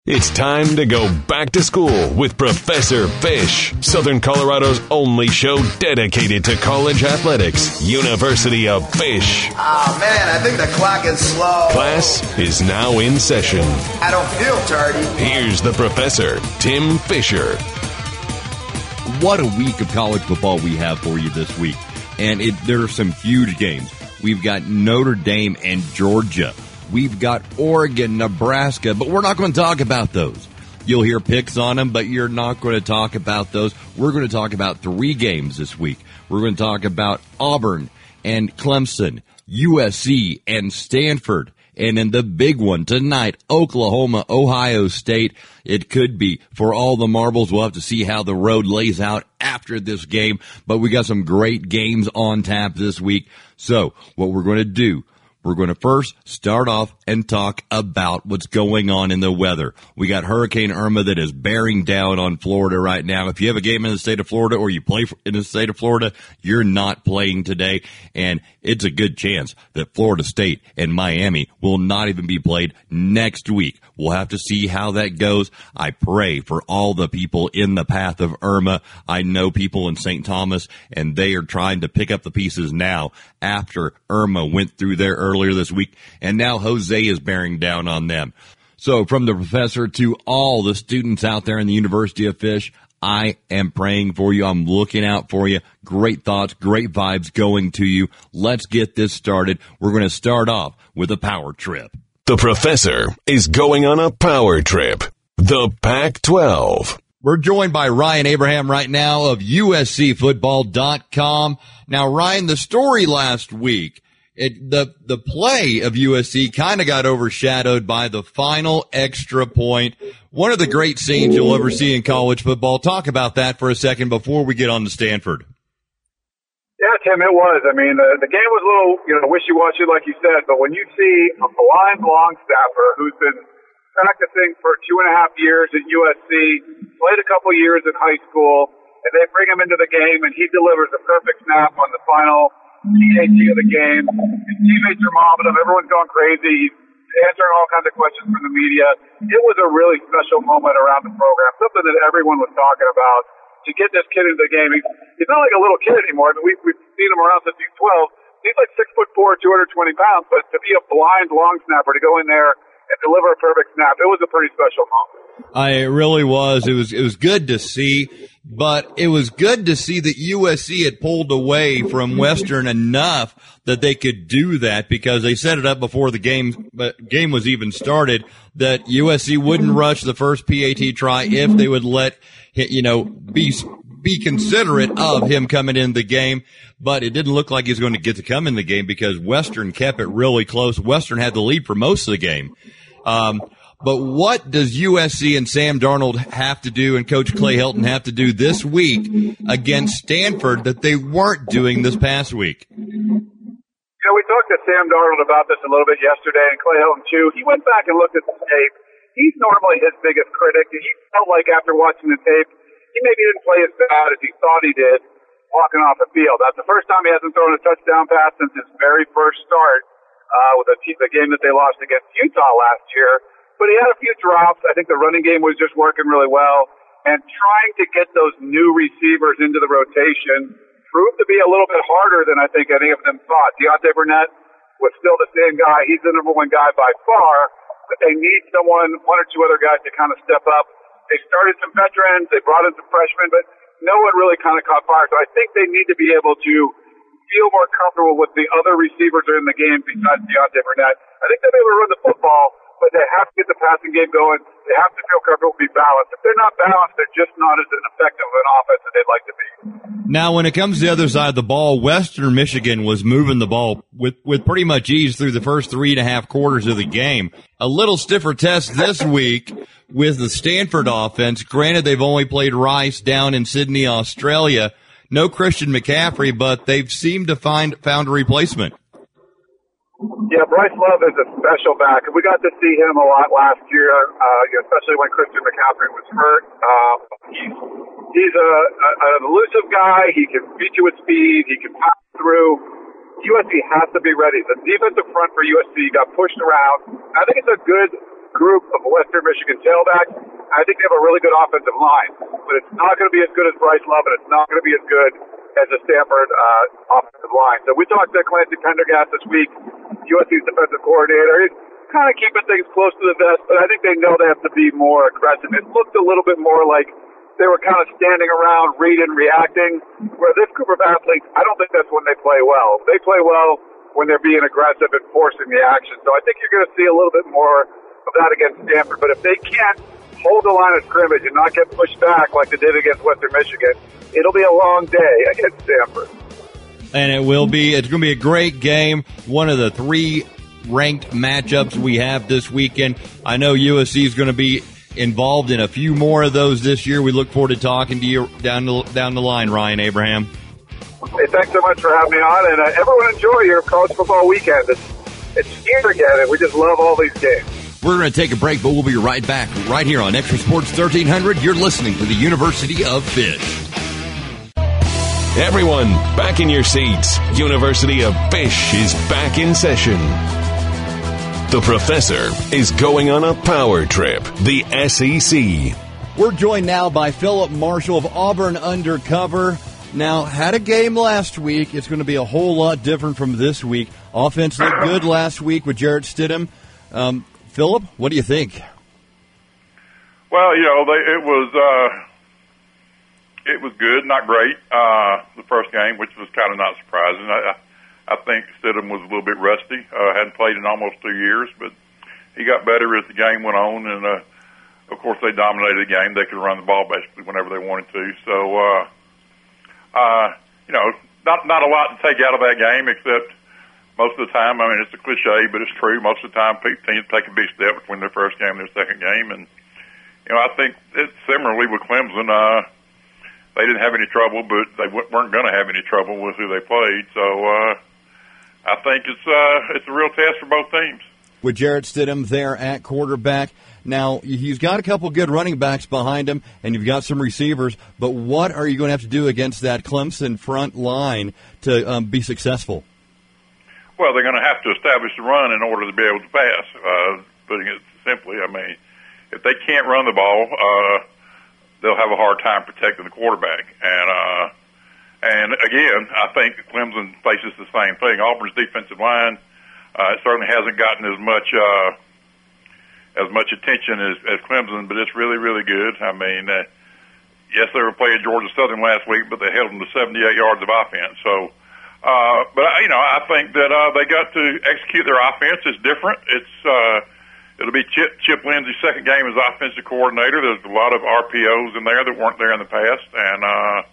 It's time to go back to school with Professor Fish, Southern Colorado's only show dedicated to college athletics, University of Fish. Oh, man, I think the clock is slow. Class is now in session. I don't feel tardy. Here's the professor, Tim Fisher. What a week of college football we have for you this week. And there are some huge games. We've got Notre Dame and Georgia. We've got Oregon, Nebraska, but we're not going to talk about those. You'll hear picks on them, but you're not going to talk about those. We're going to talk about 3 games this week. We're going to talk about Auburn and Clemson, USC and Stanford, and in the big one tonight, Oklahoma, Ohio State. It could be for all the marbles. We'll have to see how the road lays out after this game, but we got some great games on tap this week. So what we're going to do, we're going to first start off and talk about what's going on in the weather. We got Hurricane Irma that is bearing down on Florida right now. If you have a game in the state of Florida or you play in the state of Florida, you're not playing today. And it's a good chance that Florida State and Miami will not even be played next week. We'll have to see how that goes. I pray for all the people in the path of Irma. I know people in St. Thomas, and they are trying to pick up the pieces now after Irma went through there earlier this week, and now Jose is bearing down on them. So from the professor to all the students out there in the University of Fish, I am praying for you. I'm looking out for you. Great thoughts, great vibes going to you. Let's get this started. We're going to start off with a power trip. The professor is going on a power trip. The Pac-12. We're joined by Ryan Abraham right now of USCFootball.com. Now, Ryan, the story last week, the play of USC kind of got overshadowed by the final extra point. One of the great scenes you'll ever see in college football. Talk about that for a second before we get on to Stanford. Yeah, Tim, it was. I mean, the game was a little, wishy-washy, like you said, but when you see a blind long snapper who's been practicing for 2.5 years at USC, played a couple years in high school, and they bring him into the game, and he delivers a perfect snap on the final PAT of the game. His teammates are mobbing him. Everyone's going crazy. He's answering all kinds of questions from the media. It was a really special moment around the program, something that everyone was talking about. To get this kid into the game, he's not like a little kid anymore. I mean, we've seen him around since he's 12. He's like 6'4", 220 pounds, but to be a blind long snapper, to go in there and deliver a perfect snap, it was a pretty special moment. It really was. It was good to see, but it was good to see that USC had pulled away from Western enough that they could do that, because they set it up before the game was even started that USC wouldn't rush the first PAT try if they would let, be considerate of him coming in the game. But it didn't look like he was going to get to come in the game because Western kept it really close. Western had the lead for most of the game. But what does USC and Sam Darnold have to do and Coach Clay Helton have to do this week against Stanford that they weren't doing this past week? We talked to Sam Darnold about this a little bit yesterday, and Clay Helton too. He went back and looked at the tape. He's normally his biggest critic, and he felt like after watching the tape, he maybe didn't play as bad as he thought he did walking off the field. That's the first time he hasn't thrown a touchdown pass since his very first start with the game that they lost against Utah last year. But he had a few drops. I think the running game was just working really well. And trying to get those new receivers into the rotation proved to be a little bit harder than I think any of them thought. Deontay Burnett was still the same guy. He's the number one guy by far. But they need someone, one or two other guys to kind of step up. They started some veterans. They brought in some freshmen. But no one really kind of caught fire. So I think they need to be able to feel more comfortable with the other receivers that are in the game besides Deontay Burnett. I think they'll be able to run the football, but they have to get the passing game going. They have to feel comfortable, be balanced. If they're not balanced, they're just not as effective of an offense as they'd like to be. Now, when it comes to the other side of the ball, Western Michigan was moving the ball with pretty much ease through the first 3.5 quarters of the game. A little stiffer test this week with the Stanford offense. Granted, they've only played Rice down in Sydney, Australia. No Christian McCaffrey, but they've seemed to found a replacement. Yeah, Bryce Love is a special back. We got to see him a lot last year, especially when Christian McCaffrey was hurt. He's an elusive guy. He can beat you with speed. He can pass through. USC has to be ready. The defensive front for USC got pushed around. I think it's a good group of Western Michigan tailbacks. I think they have a really good offensive line, but it's not going to be as good as Bryce Love, and it's not going to be as good as the Stanford offensive line. So we talked to Clancy Pendergast this week, USC's defensive coordinator. He's kind of keeping things close to the vest, but I think they know they have to be more aggressive. It looked a little bit more like they were kind of standing around, reading, reacting, where this group of athletes, I don't think that's when they play well. They play well when they're being aggressive and forcing the action. So I think you're going to see a little bit more of that against Stanford. But if they can't hold the line of scrimmage and not get pushed back like they did against Western Michigan, it'll be a long day against Stanford. And it's going to be a great game. One of the 3 ranked matchups we have this weekend. I know USC is going to be involved in a few more of those this year. We look forward to talking to you down the line, Ryan Abraham. Hey, thanks so much for having me on, and everyone enjoy your college football weekend. It's here again, and we just love all these games. We're going to take a break, but we'll be right back right here on Extra Sports 1300. You're listening to the University of Fish. Everyone, back in your seats. University of Fish is back in session. The professor is going on a power trip, the SEC. We're joined now by Philip Marshall of Auburn Undercover. Now, had a game last week. It's going to be a whole lot different from this week. Offense looked good last week with Jarrett Stidham. Philip, what do you think? Well, it was good, not great. The first game, which was kind of not surprising. I think Stidham was a little bit rusty. Hadn't played in almost 2 years, but he got better as the game went on. And of course, they dominated the game. They could run the ball basically whenever they wanted to. So, not a lot to take out of that game, except most of the time, I mean, it's a cliche, but it's true. Most of the time, teams take a big step between their first game and their second game. And, I think it's similarly with Clemson. They didn't have any trouble, but they weren't going to have any trouble with who they played. So I think it's a real test for both teams. With Jarrett Stidham there at quarterback. Now, he's got a couple good running backs behind him, and you've got some receivers, but what are you going to have to do against that Clemson front line to be successful? Well, they're going to have to establish the run in order to be able to pass. Putting it simply, I mean, if they can't run the ball, they'll have a hard time protecting the quarterback. And again, I think Clemson faces the same thing. Auburn's defensive line certainly hasn't gotten as much attention as Clemson, but it's really, really good. I mean, yes, they were playing Georgia Southern last week, but they held them to 78 yards of offense. So, but I think that they got to execute their offense. It's different. It'll be Chip Lindsey's second game as offensive coordinator. There's a lot of RPOs in there that weren't there in the past, and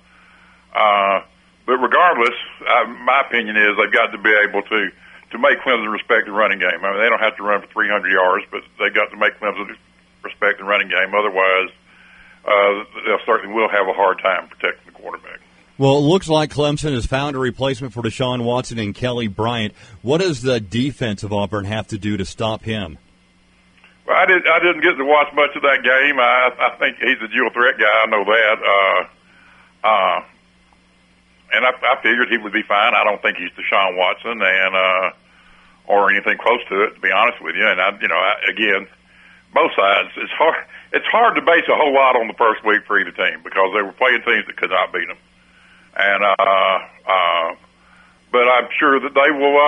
but regardless, my opinion is they've got to be able to make Clemson respect the running game. I mean, they don't have to run for 300 yards, but they've got to make Clemson respect the running game. Otherwise, they certainly will have a hard time protecting the quarterback. Well, it looks like Clemson has found a replacement for Deshaun Watson and Kelly Bryant. What does the defense of Auburn have to do to stop him? Well, I didn't get to watch much of that game. I think he's a dual threat guy. I know that. And I figured he would be fine. I don't think he's Deshaun Watson or anything close to it, to be honest with you. And again, both sides. It's hard to base a whole lot on the first week for either team because they were playing teams that could not beat them. And but I'm sure that they will.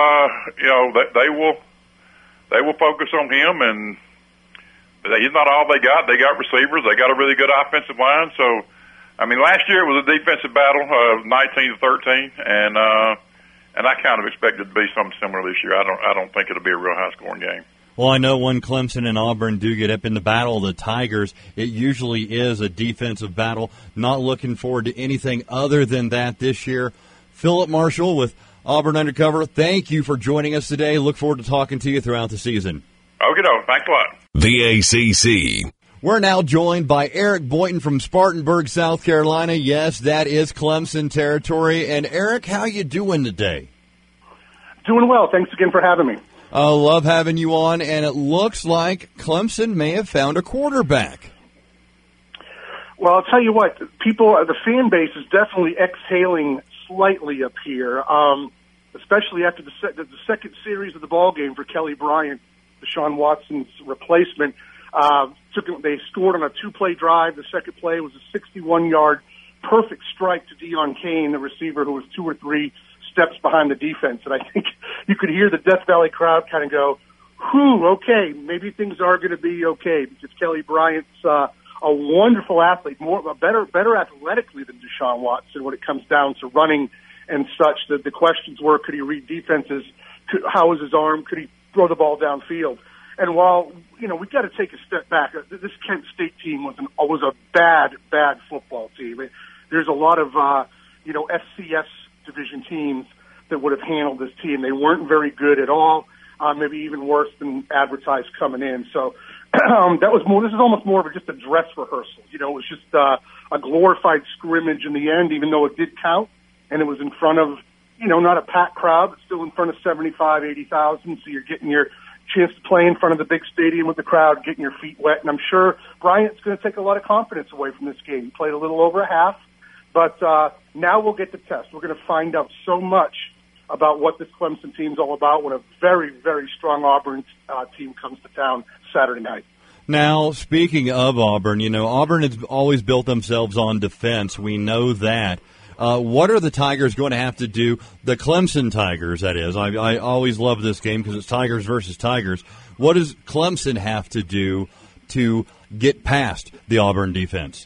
They will focus on him, and he's not all they got. They got receivers. They got a really good offensive line. So. I mean, last year it was a defensive battle, 19-13, and I kind of expected it to be something similar this year. I don't think it'll be a real high-scoring game. Well, I know when Clemson and Auburn do get up in the battle of the Tigers, it usually is a defensive battle. Not looking forward to anything other than that this year. Philip Marshall with Auburn Undercover, thank you for joining us today. Look forward to talking to you throughout the season. Okay, thanks a lot. The ACC. We're now joined by Eric Boynton from Spartanburg, South Carolina. Yes, that is Clemson territory. And Eric, how you doing today? Doing well. Thanks again for having me. I love having you on, and it looks like Clemson may have found a quarterback. Well, I'll tell you what, the fan base is definitely exhaling slightly up here, especially after the second series of the ball game for Kelly Bryant, Deshaun Watson's replacement. They scored on a 2-play drive. The second play was a 61-yard perfect strike to Deion Kane, the receiver who was 2 or 3 steps behind the defense. And I think you could hear the Death Valley crowd kind of go, whew, okay, maybe things are going to be okay, because Kelly Bryant's a wonderful athlete, better athletically than Deshaun Watson when it comes down to running and such. The questions were, could he read defenses? How was his arm? Could he throw the ball downfield? And while, we've got to take a step back, this Kent State team was a bad football team. There's a lot of, FCS division teams that would have handled this team. They weren't very good at all, maybe even worse than advertised coming in. So this is almost more of just a dress rehearsal. It was just a glorified scrimmage in the end, even though it did count. And it was in front of, not a packed crowd, but still in front of 75, 80,000. So you're getting your chance to play in front of the big stadium with the crowd, getting your feet wet. And I'm sure Bryant's going to take a lot of confidence away from this game. He played a little over a half, but now we'll get the test. We're going to find out so much about what this Clemson team's all about when a very, very strong Auburn team comes to town Saturday night. Now, speaking of Auburn, Auburn has always built themselves on defense. We know that. What are the Tigers going to have to do? The Clemson Tigers, that is. I always love this game because it's Tigers versus Tigers. What does Clemson have to do to get past the Auburn defense?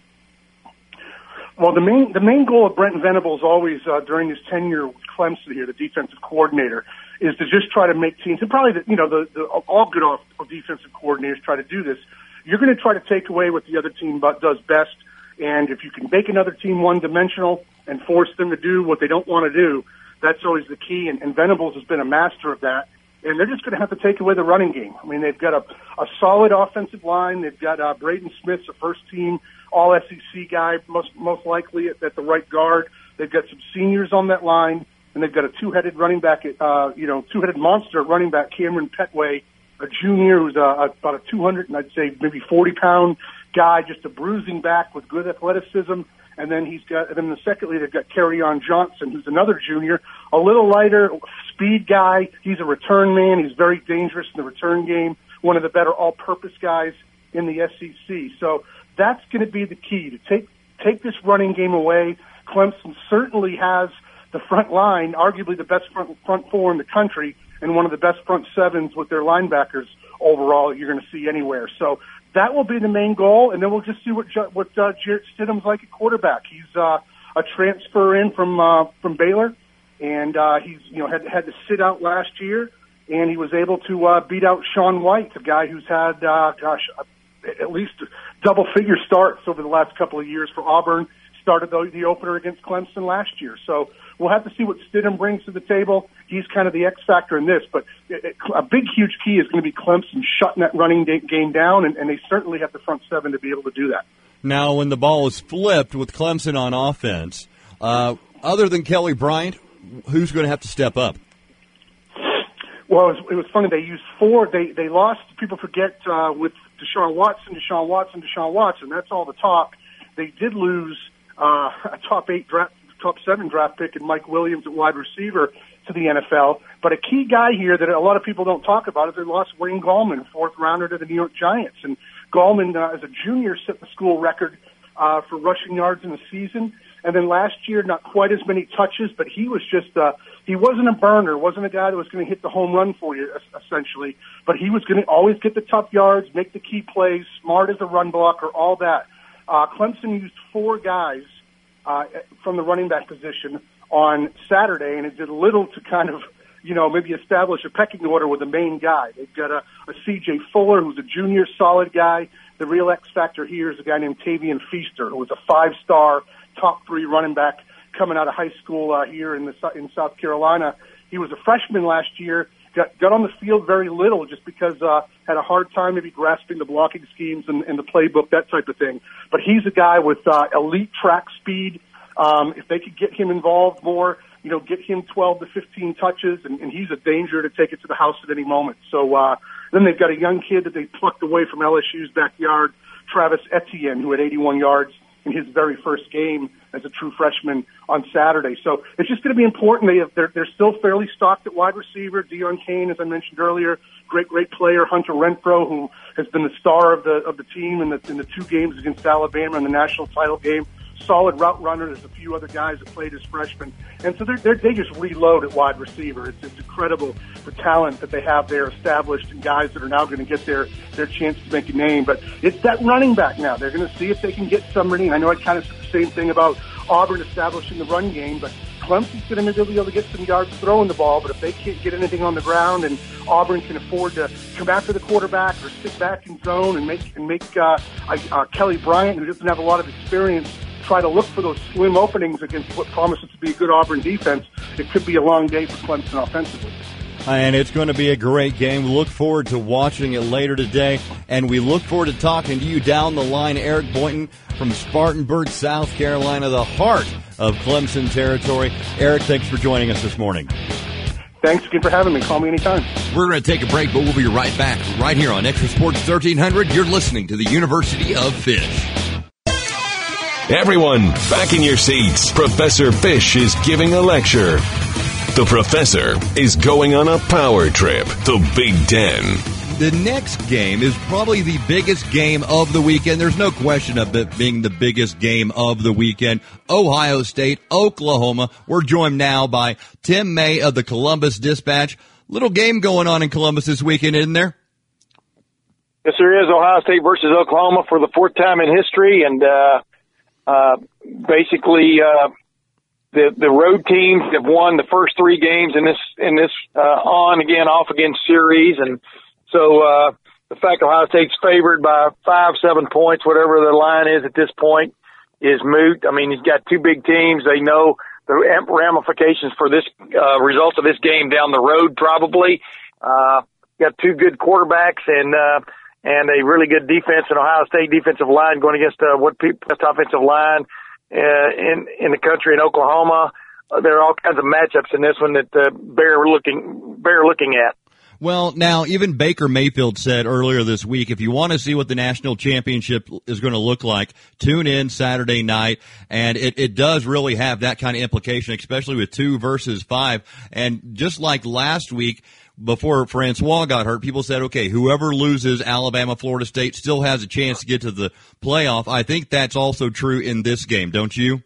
Well, the main goal of Brent Venables always during his tenure with Clemson here, the defensive coordinator, is to just try to make teams, and probably all good defensive coordinators try to do this. You're going to try to take away what the other team does best, and if you can make another team one-dimensional and force them to do what they don't want to do, that's always the key, and Venables has been a master of that. And they're just going to have to take away the running game. I mean, they've got a solid offensive line. They've got Braden Smith's a first-team All-SEC guy, most likely at the right guard. They've got some seniors on that line, and they've got a two-headed running back, two-headed monster at running back, Cameron Petway, a junior who's about a 200 and I'd say maybe 40-pound guy, just a bruising back with good athleticism. And then secondly, they've got Kerryon Johnson, who's another junior, a little lighter, speed guy. He's a return man. He's very dangerous in the return game. One of the better all-purpose guys in the SEC. So that's going to be the key to take this running game away. Clemson certainly has the front line, arguably the best front four in the country, and one of the best front sevens with their linebackers overall you're going to see anywhere. So that will be the main goal, and then we'll just see what Jarrett Stidham's like at quarterback. He's a transfer in from Baylor, and he's had to sit out last year, and he was able to beat out Sean White, a guy who's had at least double-figure starts over the last couple of years for Auburn. Started the opener against Clemson last year, so we'll have to see what Stidham brings to the table. He's kind of the X factor in this, but a big, huge key is going to be Clemson shutting that running game down, and they certainly have the front seven to be able to do that. Now, when the ball is flipped with Clemson on offense, other than Kelly Bryant, who's going to have to step up? Well, it was funny. They used 4. They lost. People forget with Deshaun Watson. That's all the talk. They did lose a top 7 draft pick in Mike Williams at wide receiver to the NFL. But a key guy here that a lot of people don't talk about is they lost Wayne Gallman, 4th rounder to the New York Giants. And Gallman, as a junior, set the school record for rushing yards in the season. And then last year, not quite as many touches, but he was just he wasn't a burner, wasn't a guy that was going to hit the home run for you, essentially. But he was going to always get the tough yards, make the key plays, smart as a run blocker, all that. Clemson used 4 guys from the running back position on Saturday, and it did little to kind of, maybe establish a pecking order with the main guy. They've got a C.J. Fuller, who's a junior, solid guy. The real X factor here is a guy named Tavian Feaster, who was a 5-star, top 3 running back coming out of high school here in South Carolina. He was a freshman last year. Got on the field very little just because had a hard time maybe grasping the blocking schemes and the playbook, that type of thing. But he's a guy with elite track speed. If they could get him involved more, get him 12 to 15 touches, and he's a danger to take it to the house at any moment. So then they've got a young kid that they plucked away from LSU's backyard, Travis Etienne, who had 81 yards in his very first game as a true freshman on Saturday. So it's just going to be important. They're still fairly stocked at wide receiver. Deon Cain, as I mentioned earlier, great player. Hunter Renfrow, who has been the star of the team in the 2 games against Alabama in the national title game. Solid route runner. There's a few other guys that played as freshmen. And so they just reload at wide receiver. It's incredible the talent that they have there established and guys that are now going to get their chance to make a name. But it's that running back now. They're going to see if they can get somebody. And I know I kind of said the same thing about Auburn establishing the run game, but Clemson's going to be able to get some yards throwing the ball. But if they can't get anything on the ground and Auburn can afford to come after the quarterback or sit back in zone and make Kelly Bryant, who doesn't have a lot of experience, try to look for those slim openings against what promises to be a good Auburn defense, it could be a long day for Clemson offensively. And it's going to be a great game. We look forward to watching it later today, and we look forward to talking to you down the line. Eric Boynton from Spartanburg, South Carolina, the heart of Clemson territory. Eric, thanks for joining us this morning. Thanks again for having me. Call me anytime. We're going to take a break, but we'll be right back right here on Extra Sports 1300. You're listening to the University of Fish. Everyone, back in your seats. Professor Fish is giving a lecture. The professor is going on a power trip. The Big Ten. The next game is probably the biggest game of the weekend. There's no question of it being the biggest game of the weekend. Ohio State, Oklahoma. We're joined now by Tim May of the Columbus Dispatch. Little game going on in Columbus this weekend, isn't there? Yes, there is. Ohio State versus Oklahoma for the 4th time in history, and basically, the road teams have won the first 3 games in this on again, off again series, and so the fact Ohio State's favored by 5-7 points, whatever the line is at this point, is moot. I mean, he's got 2 big teams. They know the ramifications for this result of this game down the road. Probably got 2 good quarterbacks and a really good defense, an Ohio State defensive line going against best offensive line in the country in Oklahoma. There are all kinds of matchups in this one that bear looking at. Well, now, even Baker Mayfield said earlier this week, if you want to see what the national championship is going to look like, tune in Saturday night. And it does really have that kind of implication, especially with 2 versus 5. And just like last week, before Francois got hurt, people said, okay, whoever loses Alabama, Florida State still has a chance to get to the playoff. I think that's also true in this game, don't you?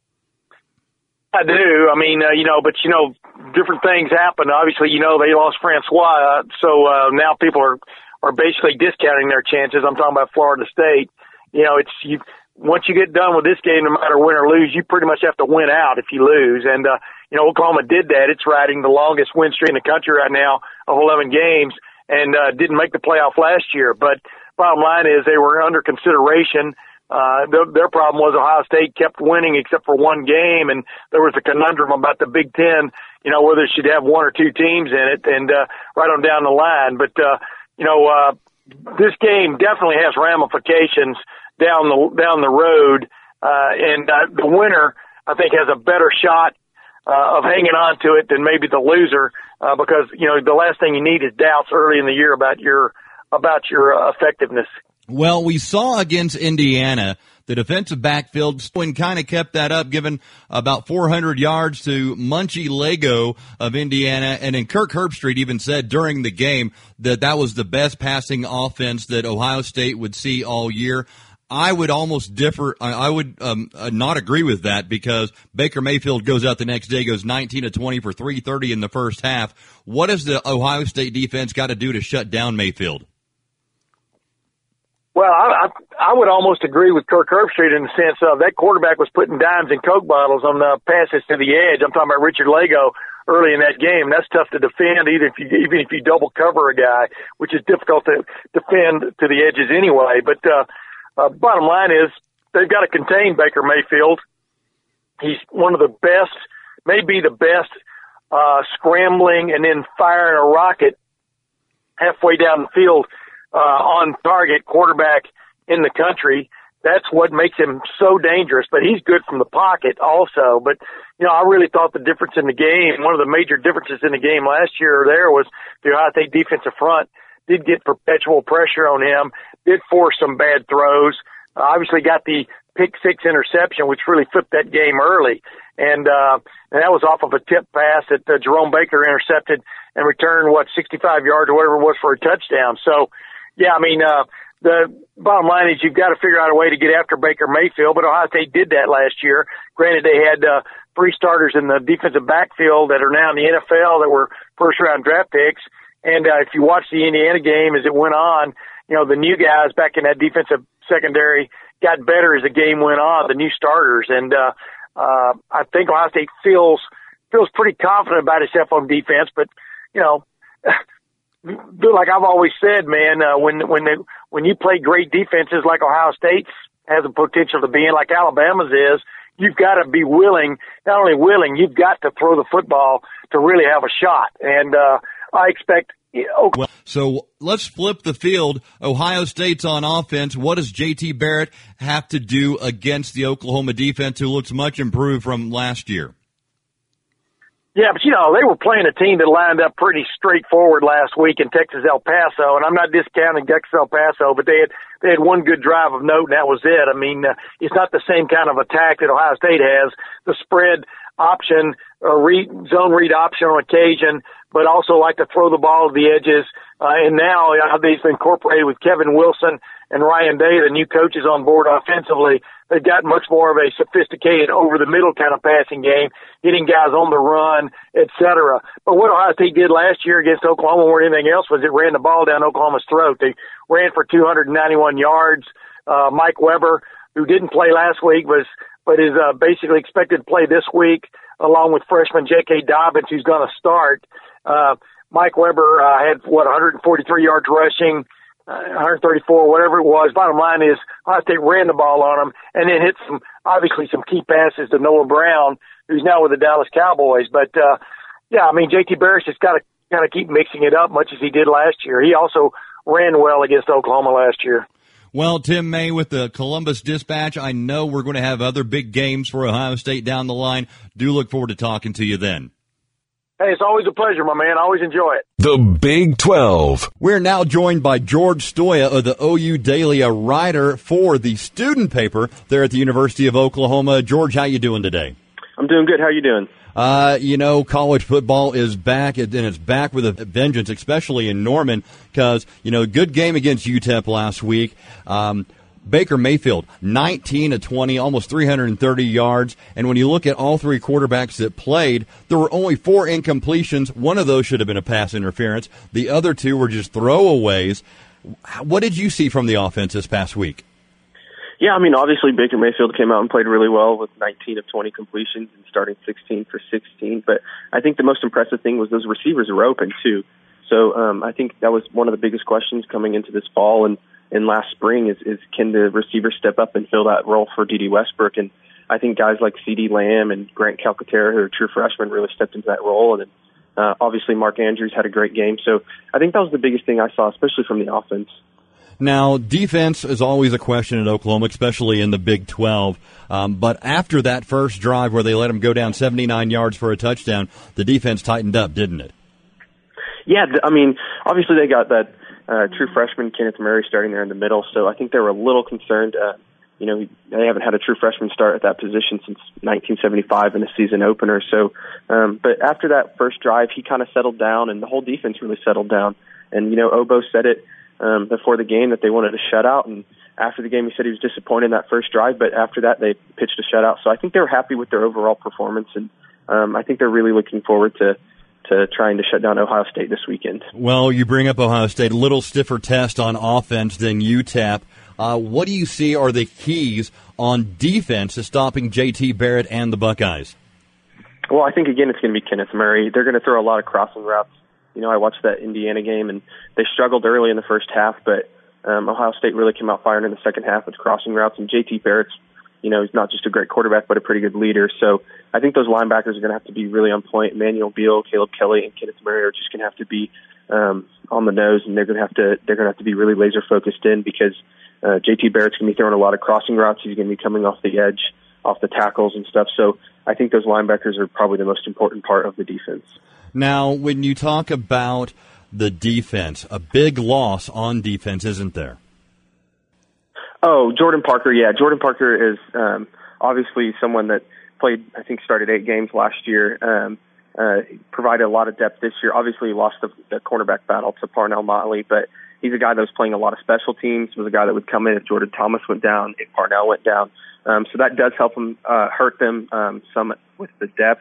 I do. I mean, but different things happen. Obviously, they lost Francois, so now people are basically discounting their chances. I'm talking about Florida State. Once you get done with this game, no matter win or lose, you pretty much have to win out if you lose. And Oklahoma did that. It's riding the longest win streak in the country right now of 11 games, and didn't make the playoff last year. But bottom line is they were under consideration. Their problem was Ohio State kept winning except for 1 game, and there was a conundrum about the Big Ten, whether it should have 1 or 2 teams in it, and right on down the line. But this game definitely has ramifications down the road, and the winner, I think, has a better shot of hanging on to it than maybe the loser, because the last thing you need is doubts early in the year about your effectiveness. Well, we saw against Indiana the defensive backfield kind of kept that up, given about 400 yards to Munchie Lego of Indiana. And then Kirk Herbstreit even said during the game that was the best passing offense that Ohio State would see all year. I would almost differ. I would not agree with that, because Baker Mayfield goes out the next day, goes 19 of 20 for 330 in the first half. What has the Ohio State defense got to do to shut down Mayfield? Well, I would almost agree with Kirk Herbstreit in the sense of that quarterback was putting dimes and Coke bottles on the passes to the edge. I'm talking about Richard Lego early in that game. That's tough to defend, even if you double cover a guy, which is difficult to defend to the edges anyway. But bottom line is they've got to contain Baker Mayfield. He's one of the best, maybe the best, scrambling and then firing a rocket halfway down the field on target quarterback in the country. That's what makes him so dangerous, but he's good from the pocket also. But, I really thought the difference in the game, one of the major differences in the game last year there was the Ohio State defensive front did get perpetual pressure on him, did force some bad throws, obviously got the pick six interception, which really flipped that game early. And that was off of a tip pass that Jerome Baker intercepted and returned, 65 yards or whatever it was for a touchdown. So, yeah, I mean, the bottom line is you've got to figure out a way to get after Baker Mayfield, but Ohio State did that last year. Granted, they had 3 starters in the defensive backfield that are now in the NFL that were first-round draft picks. And if you watch the Indiana game as it went on, the new guys back in that defensive secondary got better as the game went on, the new starters. And I think Ohio State feels pretty confident about itself on defense, but like I've always said, man, when you play great defenses like Ohio State has the potential to be in, like Alabama's is, you've got to be willing, not only willing, you've got to throw the football to really have a shot. And I expect. Well, so let's flip the field. Ohio State's on offense. What does J.T. Barrett have to do against the Oklahoma defense, who looks much improved from last year? Yeah, but they were playing a team that lined up pretty straightforward last week in Texas El Paso, and I'm not discounting Texas El Paso, but they had one good drive of note, and that was it. I mean, it's not the same kind of attack that Ohio State has. The spread option, zone read option on occasion, but also like to throw the ball to the edges. And now they've incorporated with Kevin Wilson and Ryan Day, the new coaches on board offensively. They've got much more of a sophisticated over-the-middle kind of passing game, getting guys on the run, et cetera. But what Ohio State did last year against Oklahoma more than anything else was it ran the ball down Oklahoma's throat. They ran for 291 yards. Mike Weber, who didn't play last week, but is basically expected to play this week, along with freshman J.K. Dobbins, who's going to start. Mike Weber had, 143 yards rushing, 134, whatever it was. Bottom line is Ohio State ran the ball on him and then hit some key passes to Noah Brown, who's now with the Dallas Cowboys. But, J.T. Barrett just got to kind of keep mixing it up much as he did last year. He also ran well against Oklahoma last year. Well, Tim May with the Columbus Dispatch, I know we're going to have other big games for Ohio State down the line. Do look forward to talking to you then. Hey, it's always a pleasure, my man. I always enjoy it. The Big 12. We're now joined by George Stoia of the OU Daily, a writer for the student paper there at the University of Oklahoma. George, how you doing today? I'm doing good. How you doing? College football is back, and it's back with a vengeance, especially in Norman, because, good game against UTEP last week. Baker Mayfield, 19 of 20, almost 330 yards. And when you look at all 3 quarterbacks that played, there were only 4 incompletions. One of those should have been a pass interference. The other 2 were just throwaways. What did you see from the offense this past week? Yeah, obviously Baker Mayfield came out and played really well with 19 of 20 completions and starting 16 for 16. But I think the most impressive thing was those receivers were open, too. So I think that was one of the biggest questions coming into this fall and last spring is can the receivers step up and fill that role for D.D. Westbrook? And I think guys like C.D. Lamb and Grant Calcaterra, who are true freshmen, really stepped into that role. And obviously Mark Andrews had a great game. So I think that was the biggest thing I saw, especially from the offense. Now, defense is always a question at Oklahoma, especially in the Big 12. But after that first drive where they let them go down 79 yards for a touchdown, the defense tightened up, didn't it? Yeah, obviously they got that true freshman Kenneth Murray starting there in the middle, so I think they were a little concerned. They haven't had a true freshman start at that position since 1975 in the season opener. So, but after that first drive, he kind of settled down, and the whole defense really settled down. And Obo said it before the game that they wanted a shutout, and after the game he said he was disappointed in that first drive, but after that they pitched a shutout. So I think they were happy with their overall performance, and I think they're really looking forward to trying to shut down Ohio State this weekend. Well, you bring up Ohio State, a little stiffer test on offense than UTEP. What do you see are the keys on defense to stopping J.T. Barrett and the Buckeyes? Well, I think, again, it's going to be Kenneth Murray. They're going to throw a lot of crossing routes. I watched that Indiana game, and they struggled early in the first half, but Ohio State really came out firing in the second half with crossing routes, and J.T. Barrett's he's not just a great quarterback, but a pretty good leader. So I think those linebackers are going to have to be really on point. Emmanuel Beal, Caleb Kelly, and Kenneth Murray are just going to have to be on the nose, and they're going to have to be really laser focused in because J.T. Barrett's going to be throwing a lot of crossing routes. He's going to be coming off the edge, off the tackles and stuff. So I think those linebackers are probably the most important part of the defense. Now, when you talk about the defense, a big loss on defense, isn't there? Oh, Jordan Parker. Yeah, Jordan Parker is obviously someone that started 8 games last year. Provided a lot of depth this year. Obviously, he lost the cornerback battle to Parnell Motley, but he's a guy that was playing a lot of special teams, was a guy that would come in if Jordan Thomas went down, if Parnell went down. So that does help them, hurt them some with the depth.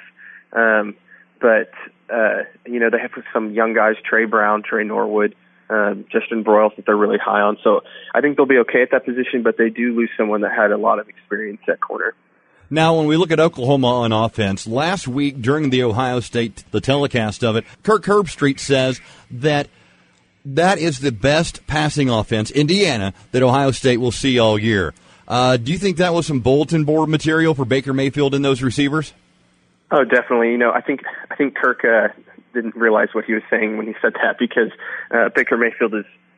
But they have some young guys, Trey Brown, Trey Norwood, Justin Broyles, that they're really high on. So I think they'll be okay at that position, but they do lose someone that had a lot of experience at corner. Now, when we look at Oklahoma on offense, last week during the Ohio State, the telecast of it, Kirk Herbstreit says that is the best passing offense, Indiana, that Ohio State will see all year. Do you think that was some bulletin board material for Baker Mayfield and those receivers? Oh, definitely. I think Kirk didn't realize what he was saying when he said that, because Baker Mayfield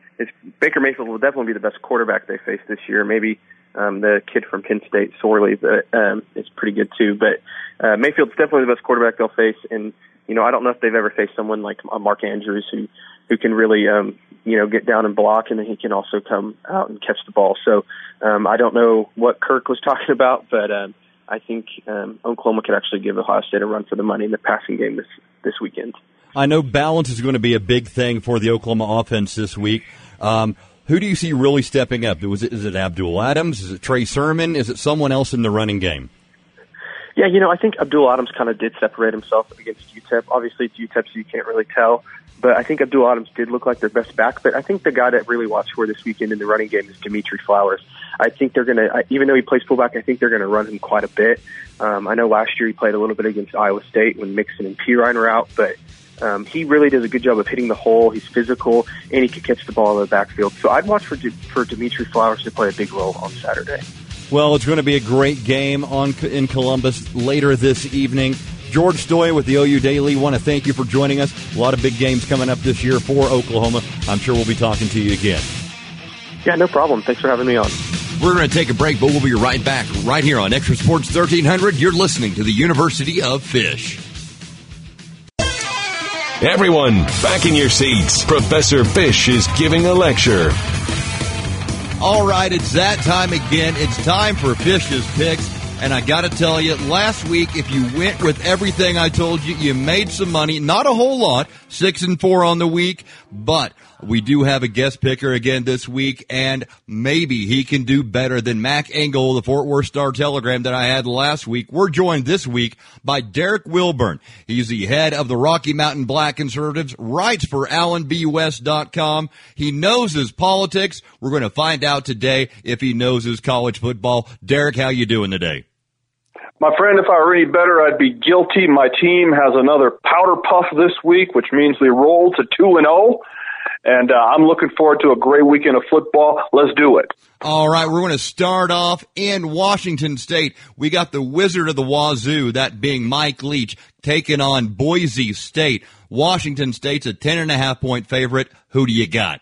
will definitely be the best quarterback they face this year. Maybe the kid from Penn State, Sorley, is pretty good too. But Mayfield's definitely the best quarterback they'll face, and I don't know if they've ever faced someone like Mark Andrews who can really get down and block, and then he can also come out and catch the ball. So I don't know what Kirk was talking about, but I think Oklahoma could actually give Ohio State a run for the money in the passing game this weekend. I know balance is going to be a big thing for the Oklahoma offense this week. Who do you see really stepping up? Is it Abdul Adams? Is it Trey Sermon? Is it someone else in the running game? Yeah, I think Abdul Adams kind of did separate himself against UTEP. Obviously, it's UTEP, so you can't really tell. But I think Abdul Adams did look like their best back. But I think the guy to really watch for this weekend in the running game is Dimitri Flowers. I think they're going to, even though he plays fullback, I think they're going to run him quite a bit. I know last year he played a little bit against Iowa State when Mixon and Pirine were out, but he really does a good job of hitting the hole. He's physical, and he can catch the ball in the backfield. So I'd watch for Dimitri Flowers to play a big role on Saturday. Well, it's going to be a great game in Columbus later this evening. George Stoia with the OU Daily, want to thank you for joining us. A lot of big games coming up this year for Oklahoma. I'm sure we'll be talking to you again. Yeah, no problem. Thanks for having me on. We're going to take a break, but we'll be right back right here on Extra Sports 1300. You're listening to the University of Fish. Everyone, back in your seats. Professor Fish is giving a lecture. All right, it's that time again. It's time for Fish's Picks. And I got to tell you, last week, if you went with everything I told you, you made some money. Not a whole lot, 6-4 on the week, but we do have a guest picker again this week, and maybe he can do better than Mac Engel, the Fort Worth Star-Telegram that I had last week. We're joined this week by Derek Wilburn. He's the head of the Rocky Mountain Black Conservatives, writes for AlanBWest.com. He knows his politics. We're going to find out today if he knows his college football. Derek, how you doing today? My friend, if I were any better, I'd be guilty. My team has another powder puff this week, which means we roll to 2-0. And I'm looking forward to a great weekend of football. Let's do it. All right, we're going to start off in Washington State. We got the Wizard of the Wazoo, that being Mike Leach, taking on Boise State. Washington State's a 10.5-point favorite. Who do you got?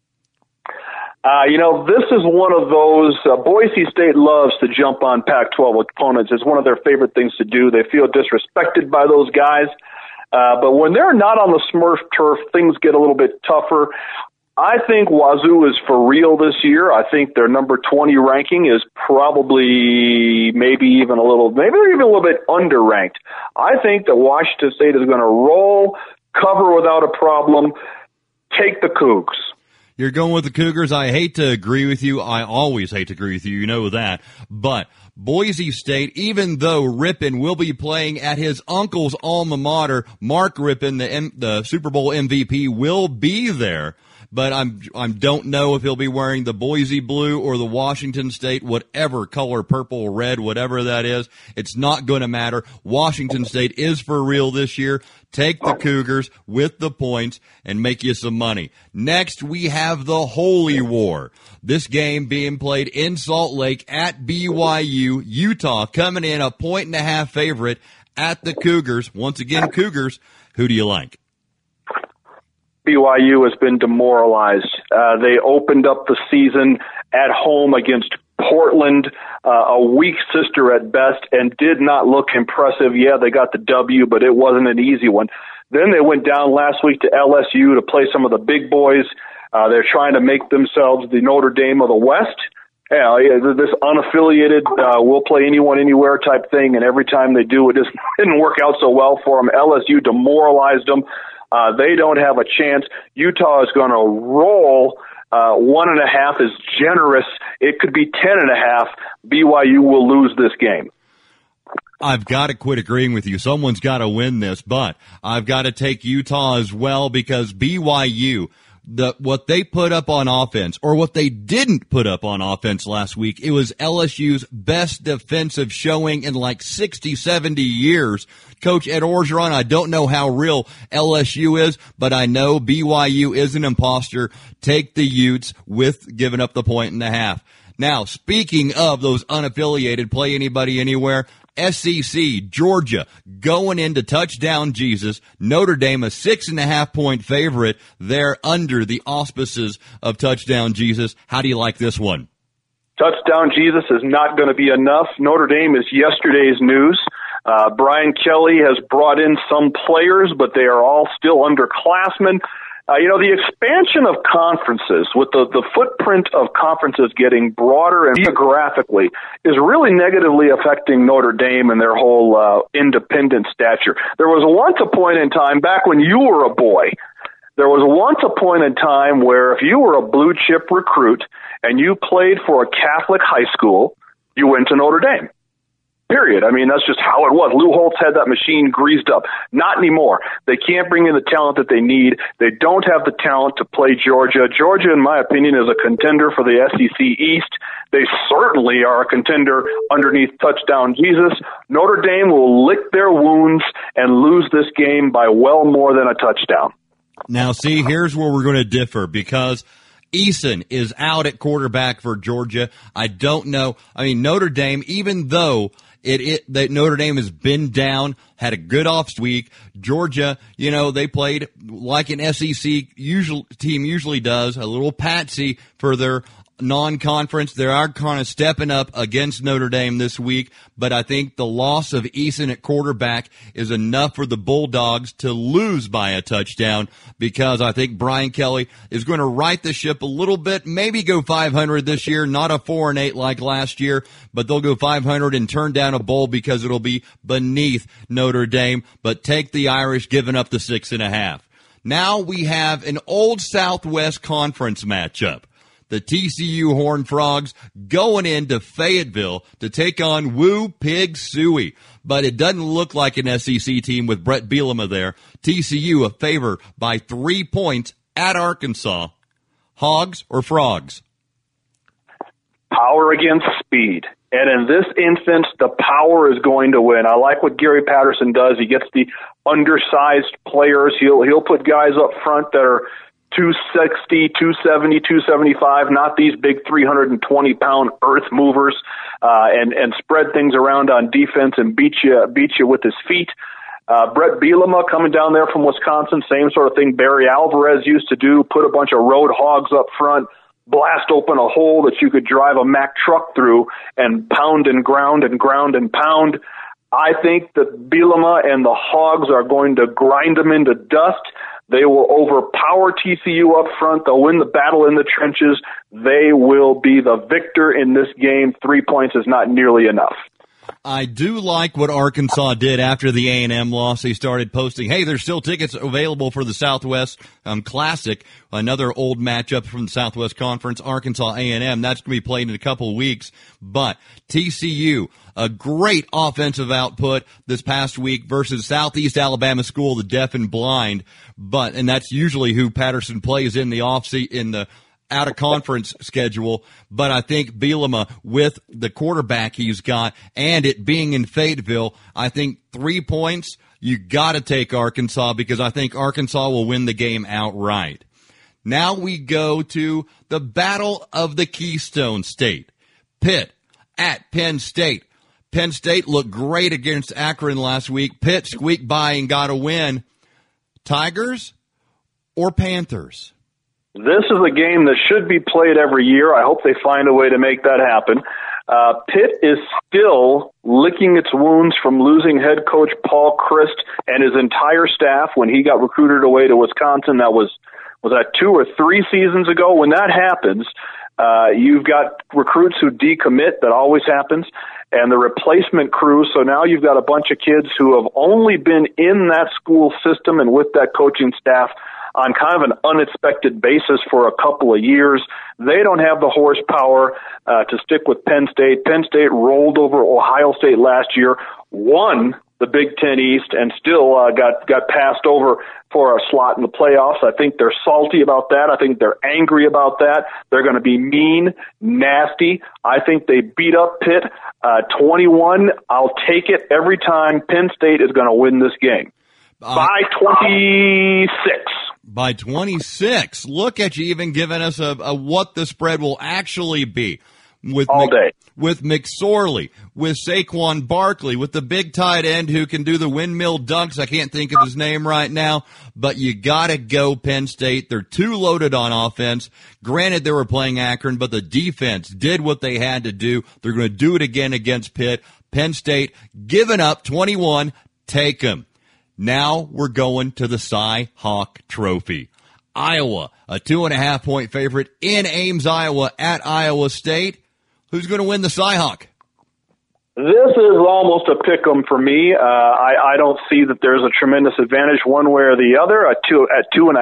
This is one of those, Boise State loves to jump on Pac-12 opponents. It's one of their favorite things to do. They feel disrespected by those guys. But when they're not on the Smurf turf, things get a little bit tougher. I think Wazoo is for real this year. I think their number 20 ranking is probably maybe even a little bit underranked. I think that Washington State is going to roll, cover without a problem, take the Cougs. You're going with the Cougars. I hate to agree with you. I always hate to agree with you. You know that. But Boise State, even though Rippon will be playing at his uncle's alma mater, Mark Rippon, the Super Bowl MVP, will be there. But I don't know if he'll be wearing the Boise blue or the Washington State, whatever color, purple, red, whatever that is. It's not going to matter. Washington State is for real this year. Take the Cougars with the points and make you some money. Next, we have the Holy War. This game being played in Salt Lake at BYU. Utah coming in a 1.5 favorite at the Cougars. Once again, Cougars. Who do you like? BYU has been demoralized. They opened up the season at home against Portland, a weak sister at best, and did not look impressive. Yeah, they got the W, but it wasn't an easy one. Then they went down last week to LSU to play some of the big boys. They're trying to make themselves the Notre Dame of the West, this unaffiliated, we'll play anyone, anywhere type thing, and every time they do, it just didn't work out so well for them. LSU demoralized them. They don't have a chance. Utah is going to roll. 1.5 is generous. It could be 10.5. BYU will lose this game. I've got to quit agreeing with you. Someone's got to win this, but I've got to take Utah as well because BYU, what they put up on offense, or what they didn't put up on offense last week, it was LSU's best defensive showing in like 60, 70 years. Coach Ed Orgeron, I don't know how real LSU is, but I know BYU is an imposter. Take the Utes with giving up the 1.5. Now, speaking of those unaffiliated, play anybody anywhere, SEC, Georgia, going into Touchdown Jesus, Notre Dame, a 6.5-point favorite there under the auspices of Touchdown Jesus. How do you like this one? Touchdown Jesus is not going to be enough. Notre Dame is yesterday's news. Brian Kelly has brought in some players, but they are all still underclassmen. The expansion of conferences, with the footprint of conferences getting broader and geographically, is really negatively affecting Notre Dame and their whole independent stature. There was once a point in time, back when you were a boy, there was once a point in time where if you were a blue chip recruit and you played for a Catholic high school, you went to Notre Dame. Period. I mean, that's just how it was. Lou Holtz had that machine greased up. Not anymore. They can't bring in the talent that they need. They don't have the talent to play Georgia. Georgia, in my opinion, is a contender for the SEC East. They certainly are a contender underneath Touchdown Jesus. Notre Dame will lick their wounds and lose this game by well more than a touchdown. Now, see, here's where we're going to differ because Eason is out at quarterback for Georgia. I don't know. I mean, Notre Dame, even though that Notre Dame has been down, had a good off week. Georgia, they played like an SEC team usually does, a little patsy for their non-conference. They are kind of stepping up against Notre Dame this week, but I think the loss of Eason at quarterback is enough for the Bulldogs to lose by a touchdown because I think Brian Kelly is going to right the ship a little bit, maybe go 500 this year, not a 4-8 like last year, but they'll go 500 and turn down a bowl because it'll be beneath Notre Dame, but take the Irish giving up the 6.5. Now we have an old Southwest Conference matchup. The TCU Horned Frogs going into Fayetteville to take on Woo Pig Suey. But it doesn't look like an SEC team with Brett Bielema there. TCU a favor by 3 points at Arkansas. Hogs or Frogs? Power against speed. And in this instance, the power is going to win. I like what Gary Patterson does. He gets the undersized players. He'll put guys up front that are 260, 270, 275, not these big 320-pound earth movers, and spread things around on defense and beat you with his feet. Brett Bielema coming down there from Wisconsin, same sort of thing Barry Alvarez used to do, put a bunch of road hogs up front, blast open a hole that you could drive a Mack truck through and pound and ground and ground and pound. I think that Bielema and the Hogs are going to grind them into dust. They will overpower TCU up front. They'll win the battle in the trenches. They will be the victor in this game. 3 points is not nearly enough. I do like what Arkansas did after the A&M loss. They started posting, hey, there's still tickets available for the Southwest Classic, another old matchup from the Southwest Conference, Arkansas A&M. That's going to be played in a couple of weeks. But TCU, a great offensive output this past week versus Southeast Alabama School, the deaf and blind. And that's usually who Patterson plays in the out-of-conference schedule, but I think Bielema, with the quarterback he's got and it being in Fayetteville, I think 3 points, you got to take Arkansas because I think Arkansas will win the game outright. Now we go to the Battle of the Keystone State. Pitt at Penn State. Penn State looked great against Akron last week. Pitt squeaked by and got a win. Tigers or Panthers? This is a game that should be played every year. I hope they find a way to make that happen. Pitt is still licking its wounds from losing head coach Paul Chryst and his entire staff when he got recruited away to Wisconsin. That was that 2 or 3 seasons ago? When that happens, You've got recruits who decommit. That always happens. And the replacement crew. So now you've got a bunch of kids who have only been in that school system and with that coaching staff on kind of an unexpected basis for a couple of years. They don't have the horsepower to stick with Penn State. Penn State rolled over Ohio State last year, won the Big Ten East, and still got passed over for a slot in the playoffs. I think they're salty about that. I think they're angry about that. They're going to be mean, nasty. I think they beat up Pitt 21. I'll take it every time. Penn State is going to win this game by 26. By 26. Look at you even giving us a what the spread will actually be. With all day. With McSorley, with Saquon Barkley, with the big tight end who can do the windmill dunks. I can't think of his name right now, but you gotta go Penn State. They're too loaded on offense. Granted, they were playing Akron, but the defense did what they had to do. They're going to do it again against Pitt. Penn State giving up 21. Take them. Now we're going to the Cy Hawk Trophy. Iowa, a 2.5-point favorite in Ames, Iowa at Iowa State. Who's going to win the Cy-Hawk? This is almost a pick-em for me. I don't see that there's a tremendous advantage one way or the other at 2.5.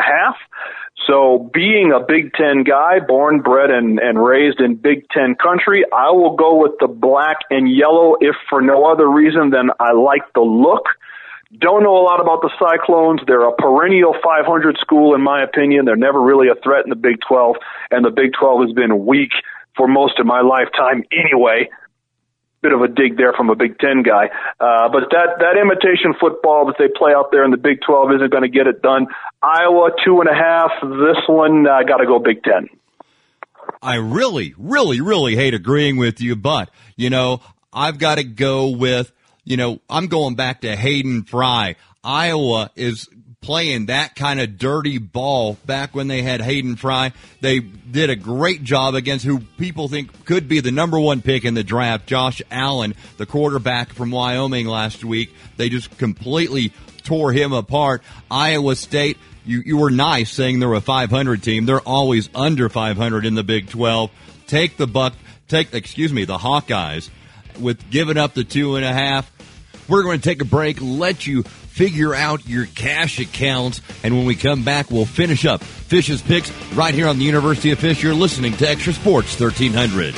So being a Big Ten guy, born, bred, and raised in Big Ten country, I will go with the black and yellow if for no other reason than I like the look. Don't know a lot about the Cyclones. They're a perennial 500 school, in my opinion. They're never really a threat in the Big 12, and the Big 12 has been weak for most of my lifetime anyway. Bit of a dig there from a Big Ten guy. But that imitation football that they play out there in the Big 12 isn't going to get it done. Iowa, 2.5. This one, got to go Big Ten. I really, really, really hate agreeing with you, but, I've got to go with, I'm going back to Hayden Fry. Iowa is playing that kind of dirty ball back when they had Hayden Fry. They did a great job against who people think could be the number one pick in the draft, Josh Allen, the quarterback from Wyoming last week. They just completely tore him apart. Iowa State, you were nice saying they're a 500 team. They're always under 500 in the Big 12. Take the Hawkeyes with giving up the 2.5. We're going to take a break, let you figure out your cash accounts, and when we come back, we'll finish up Fish's Picks right here on the University of Fish. You're listening to Extra Sports 1300.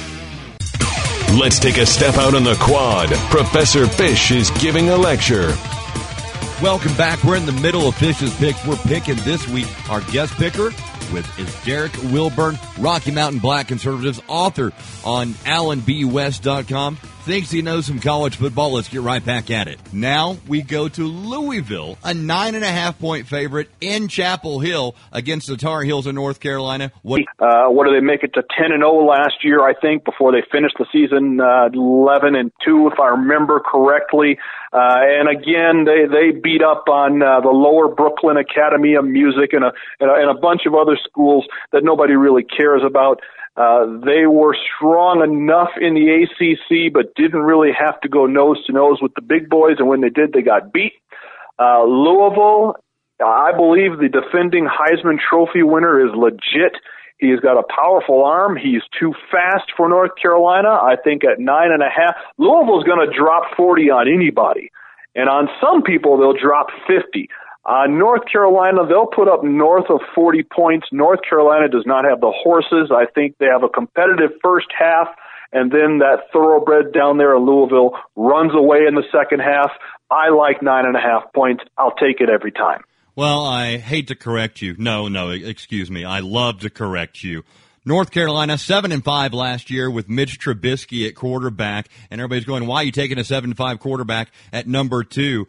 Let's take a step out on the quad. Professor Fish is giving a lecture. Welcome back. We're in the middle of Fish's Picks. We're picking this week our guest picker is Derek Wilburn, Rocky Mountain Black Conservatives, author on AlanBWest.com. Thinks he knows some college football. Let's get right back at it. Now we go to Louisville, a 9.5-point favorite in Chapel Hill against the Tar Heels of North Carolina. What do they make it to 10-0 last year, I think, before they finished the season 11-2, if I remember correctly. And again, they beat up on the Lower Brooklyn Academy of Music and a bunch of other schools that nobody really cares about. They were strong enough in the ACC, but didn't really have to go nose to nose with the big boys. And when they did, they got beat. Louisville, I believe the defending Heisman Trophy winner is legit. He's got a powerful arm. He's too fast for North Carolina. I think at 9.5, Louisville's going to drop 40 on anybody. And on some people, they'll drop 50. North Carolina, they'll put up north of 40 points. North Carolina does not have the horses. I think they have a competitive first half, and then that thoroughbred down there in Louisville runs away in the second half. I like 9.5 points. I'll take it every time. Well, I hate to correct you. No, excuse me. I love to correct you. North Carolina, 7-5 last year with Mitch Trubisky at quarterback, and everybody's going, why are you taking a 7-5 quarterback at number 2?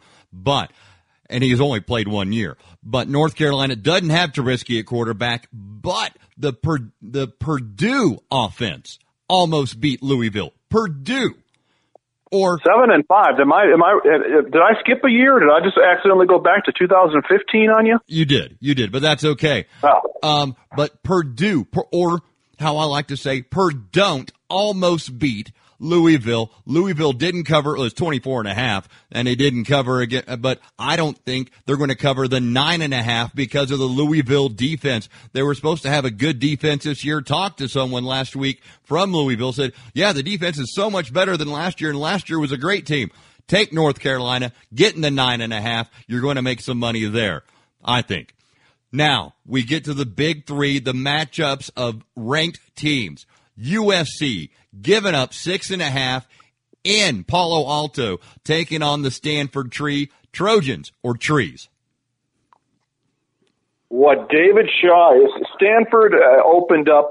And he's only played 1 year. But North Carolina doesn't have Trubisky at quarterback, but the Purdue offense almost beat Louisville. Purdue. Or 7-5. Did I skip a year? Or did I just accidentally go back to 2015 on you? You did, but that's okay. Oh. But Purdue, or how I like to say, Purdue almost beat Louisville. Louisville didn't cover. It was 24.5, and they didn't cover again. But I don't think they're going to cover the 9.5 because of the Louisville defense. They were supposed to have a good defense this year. Talked to someone last week from Louisville, said, yeah, the defense is so much better than last year, and last year was a great team. Take North Carolina, get in the 9.5. You're going to make some money there, I think. Now, we get to the big three, the matchups of ranked teams. USC giving up 6.5 in Palo Alto, taking on the Stanford Trojans or Trees. What David Shaw is, Stanford opened up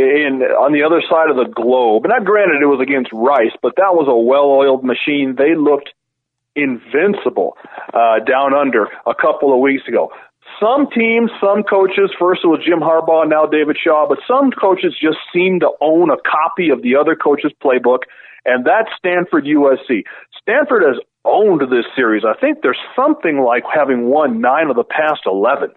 on the other side of the globe. And granted, it was against Rice, but that was a well-oiled machine. They looked invincible down under a couple of weeks ago. Some teams, some coaches, first it was Jim Harbaugh, now David Shaw, but some coaches just seem to own a copy of the other coach's playbook, and that's Stanford USC. Stanford has owned this series. I think there's something like having won 9 of the past 11.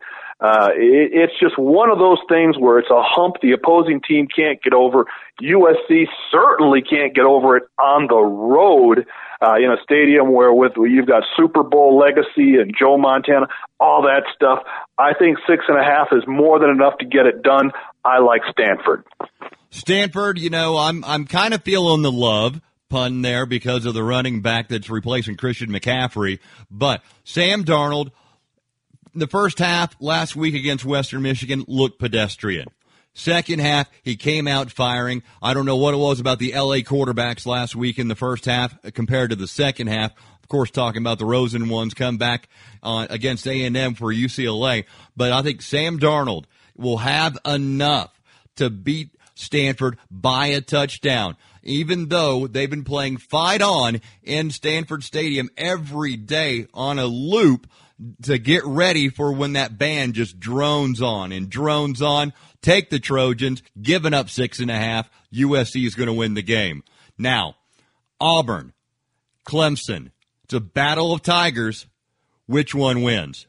It's just one of those things where it's a hump the opposing team can't get over. USC certainly can't get over it on the road in a stadium where you've got Super Bowl legacy and Joe Montana, all that stuff. I think 6.5 is more than enough to get it done. I like Stanford. Stanford, I'm kind of feeling the love pun there because of the running back that's replacing Christian McCaffrey. But Sam Darnold, the first half last week against Western Michigan looked pedestrian. Second half, he came out firing. I don't know what it was about the L.A. quarterbacks last week in the first half compared to the second half. Of course, talking about the Rosen ones come back against A&M for UCLA. But I think Sam Darnold will have enough to beat Stanford by a touchdown, even though they've been playing fight on in Stanford Stadium every day on a loop to get ready for when that band just drones on and drones on. Take the Trojans, giving up 6.5. USC is going to win the game. Now, Auburn, Clemson. It's a battle of tigers. Which one wins?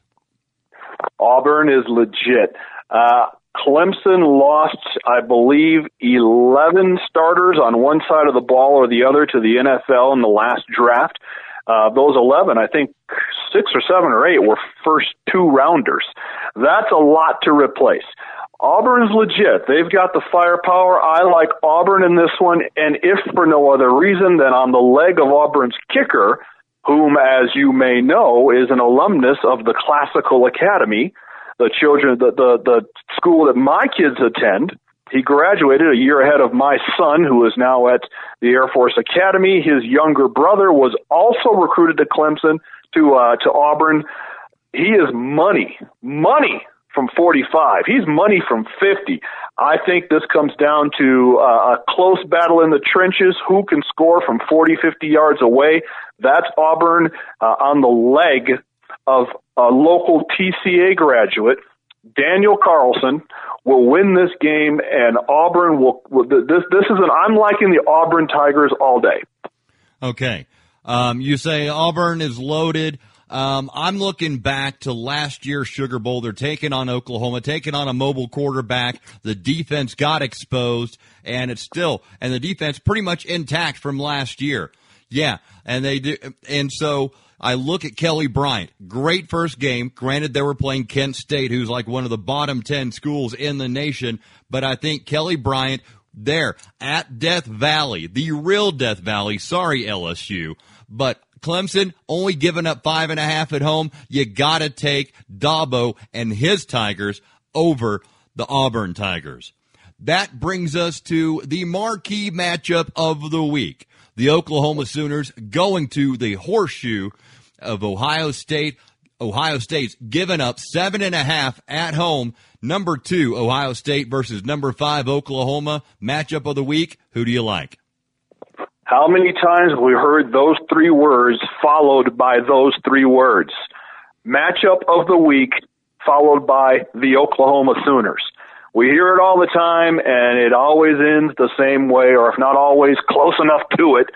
Auburn is legit. Clemson lost, I believe, 11 starters on one side of the ball or the other to the NFL in the last draft. Those 11, I think 6 or 7 or 8 were first 2-rounders. That's a lot to replace. Auburn's legit. They've got the firepower. I like Auburn in this one, and if for no other reason than on the leg of Auburn's kicker, whom, as you may know, is an alumnus of the Classical Academy, the school that my kids attend. He graduated a year ahead of my son, who is now at the Air Force Academy. His younger brother was also recruited to Clemson, to Auburn. He is money from 45. He's money from 50. I think this comes down to a close battle in the trenches. Who can score from 40, 50 yards away? That's Auburn on the leg of a local TCA graduate, Daniel Carlson, will win this game, and Auburn will. I'm liking the Auburn Tigers all day. Okay, you say Auburn is loaded. I'm looking back to last year's Sugar Bowl. They're taking on Oklahoma, taking on a mobile quarterback. The defense got exposed, and the defense pretty much intact from last year. Yeah, and they do, and so I look at Kelly Bryant. Great first game. Granted, they were playing Kent State, who's like one of the bottom 10 schools in the nation, but I think Kelly Bryant there at Death Valley, the real Death Valley. Sorry, LSU, but Clemson only giving up 5.5 at home. You got to take Dabo and his Tigers over the Auburn Tigers. That brings us to the marquee matchup of the week. The Oklahoma Sooners going to the Horseshoe of Ohio State. Ohio State's given up 7.5 at home. Number 2, Ohio State versus number 5, Oklahoma. Matchup of the week. Who do you like? How many times have we heard those 3 words followed by those 3 words? Matchup of the week followed by the Oklahoma Sooners. We hear it all the time, and it always ends the same way, or if not always, close enough to it.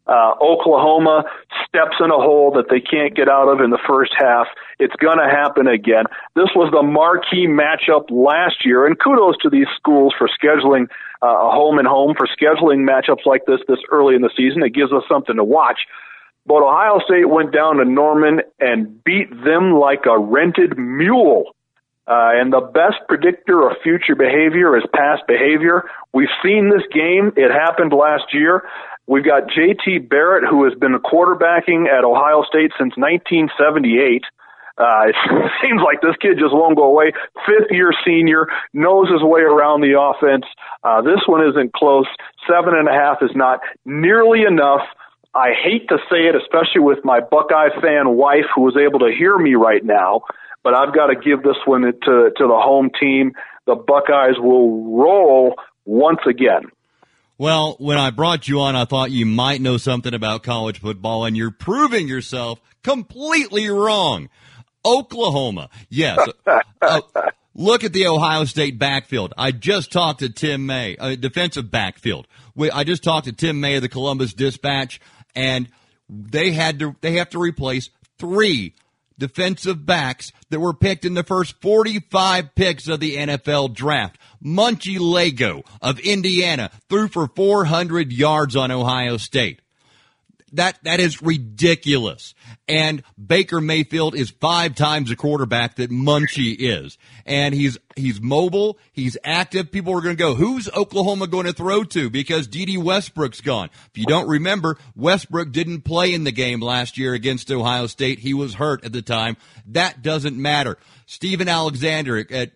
Oklahoma steps in a hole that they can't get out of in the first half. It's going to happen again. This was the marquee matchup last year, and kudos to these schools for scheduling a home and home for scheduling matchups like this early in the season. It gives us something to watch. But Ohio State went down to Norman and beat them like a rented mule. And the best predictor of future behavior is past behavior. We've seen this game. It happened last year. We've got J.T. Barrett, who has been quarterbacking at Ohio State since 1978. It seems like this kid just won't go away. Fifth-year senior, knows his way around the offense. This one isn't close. 7.5 is not nearly enough. I hate to say it, especially with my Buckeye fan wife who was able to hear me right now, but I've got to give this one to the home team. The Buckeyes will roll once again. Well, when I brought you on, I thought you might know something about college football, and you're proving yourself completely wrong. Oklahoma, yes. Look at the Ohio State backfield. I just talked to Tim May, defensive backfield. I just talked to Tim May of the Columbus Dispatch, and they have to replace 3 defensive backs that were picked in the first 45 picks of the NFL draft. Munchie Lego of Indiana threw for 400 yards on Ohio State. That is ridiculous. And Baker Mayfield is 5 times the quarterback that Munchie is. And he's mobile, he's active. People are going to go, who's Oklahoma going to throw to? Because D.D. Westbrook's gone. If you don't remember, Westbrook didn't play in the game last year against Ohio State. He was hurt at the time. That doesn't matter. Steven Alexander at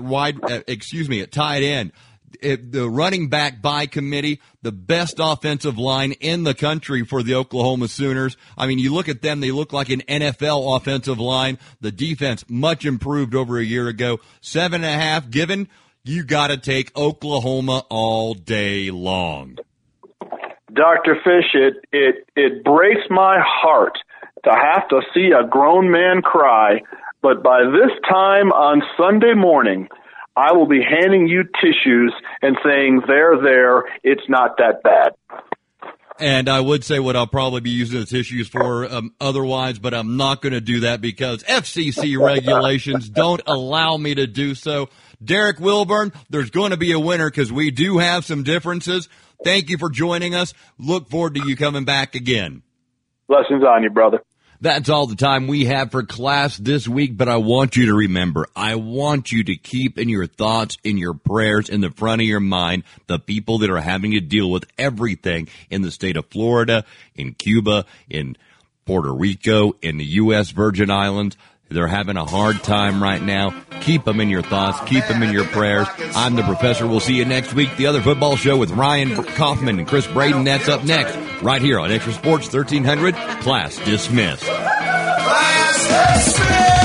tight end. The running back by committee, the best offensive line in the country for the Oklahoma Sooners. I mean, you look at them, they look like an NFL offensive line. The defense much improved over a year ago. 7.5 given, you got to take Oklahoma all day long. Dr. Fish, it breaks my heart to have to see a grown man cry, but by this time on Sunday morning, I will be handing you tissues and saying, there, it's not that bad. And I would say what I'll probably be using the tissues for otherwise, but I'm not going to do that because FCC regulations don't allow me to do so. Derek Wilburn, there's going to be a winner because we do have some differences. Thank you for joining us. Look forward to you coming back again. Blessings on you, brother. That's all the time we have for class this week, but I want you to remember, I want you to keep in your thoughts, in your prayers, in the front of your mind, the people that are having to deal with everything in the state of Florida, in Cuba, in Puerto Rico, in the U.S. Virgin Islands. They're having a hard time right now. Keep them in your thoughts. Keep them in your prayers. I'm the Professor. We'll see you next week. The Other Football Show with Ryan Kaufman and Chris Braden. That's up next, right here on Extra Sports 1300. Class dismissed. Class dismissed.